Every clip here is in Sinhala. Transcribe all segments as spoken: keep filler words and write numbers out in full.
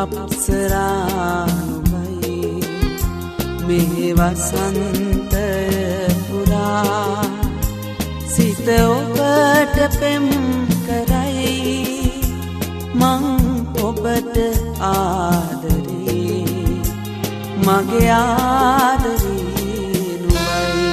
අප්සරානුබයි මේ වසන්තය පුරා සිත ඔබට පෙම් කරයි මං ඔබට ආදරේ මගේ ආදරේ නුඹයි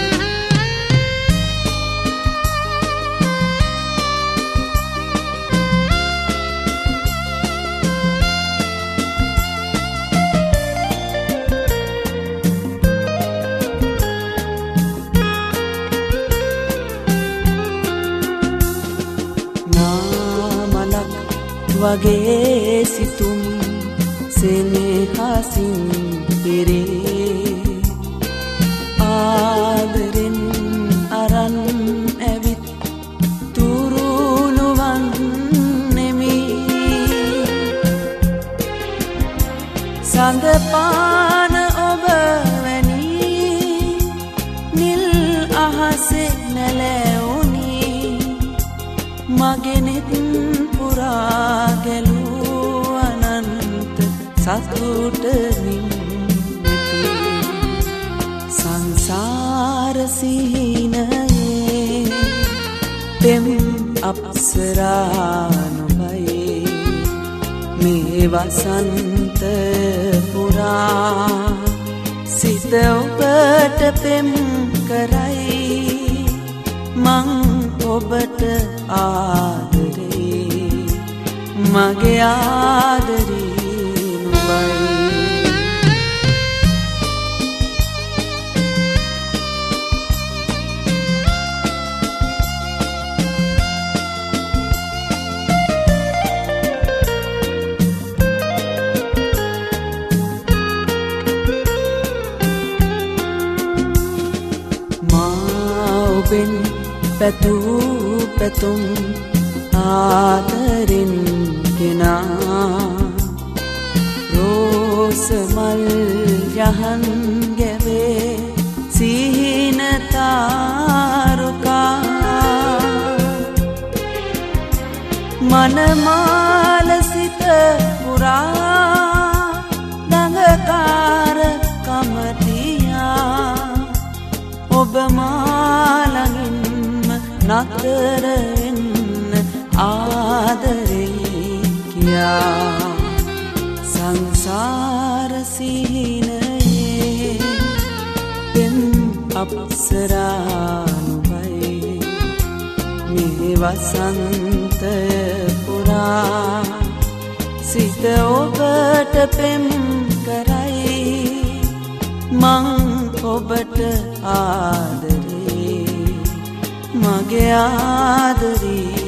වගේ සිතුම් සෙනෙහසින් පිරේ ආදරෙන් අරන් ඇවිත් තුරුළුවන් නෙමි සඳ පාන ඔබ වැනි නිල් අහසේ නැලැවුනි මගෙනෙත් පුරා ගැලූ අනන්ත සතුටමින් නැති සංසාර සිහිනයේ පෙම් අප්සරා නුඹයි මේ වසන්ත පුරා සිත ඔබට පෙම් කරයි මං ඔබට ආදරේ මගේ ආදරේ නුඹයි මා ඔබෙන් පැතූ පැතුම් ආදරෙන් ගෙනා රෝස මල් යහන් ගැවේ සිහින තාරුකා මනමාල සිත පුරා දඟකාර කමතියා ඔබ මාළඟින්ම නතර වෙන්න ආදරේ කියා සංසාර සිහිනයේ පෙම් අප්සරා නුඹයි මේ වසන්තය පුරා සිත ඔබට පෙම් කරයි මං ඔබට ආදරේ මගේ ආදරේ